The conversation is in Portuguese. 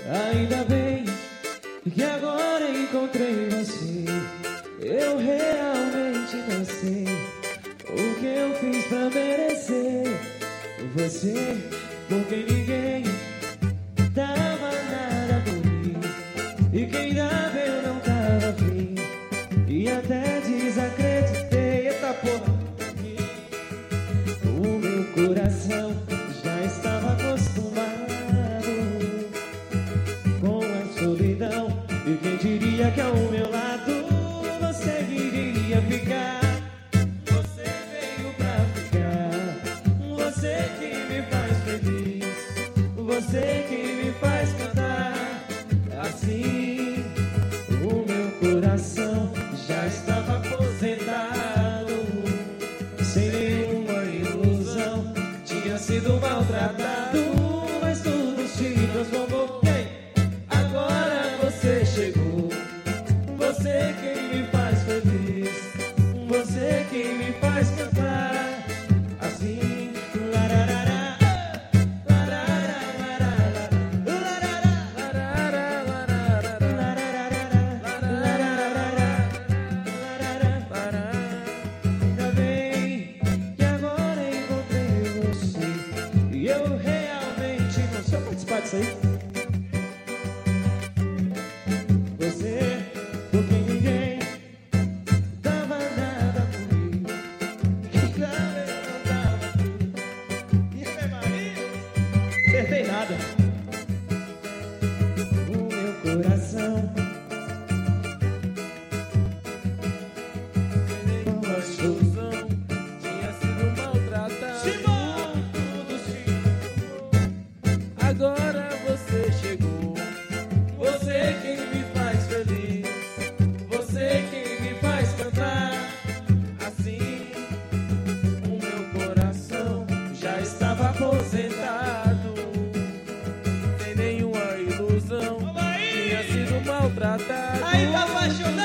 Ainda bem que agora encontrei você. Eu realmente não sei o que eu fiz pra merecer você, porque ninguém dava nada por mim, e quem dava eu não tava afim, e até desacreditei. Eita porra! O meu coração já estava acostumado com a solidão, e quem diria que ao meu lado você iria ficar. Você veio pra ficar, você que me faz feliz, você que me faz cantar. Assim, o meu coração já estava aposentado, sem nenhuma ilusão, tinha sido maltratado, mas tudo se transformou. Agora você chegou, você que me faz feliz, você que me faz cantar. Assim, lararara, lararara, ainda bem que agora encontrei você, e eu realmente não sei participar disso aí. Você, porque ninguém dava nada por mim, e claro eu não dava por. E aí, Maria? Acertei nada. O meu coração uma ilusão, Tinha sido maltratado. tudo se Agora você chegou. você quem me faz feliz, você quem me faz cantar. Assim, o meu coração já estava aposentado. Sem nenhuma ilusão. Vamos aí! Tinha sido maltratado. Aí tá apaixonado.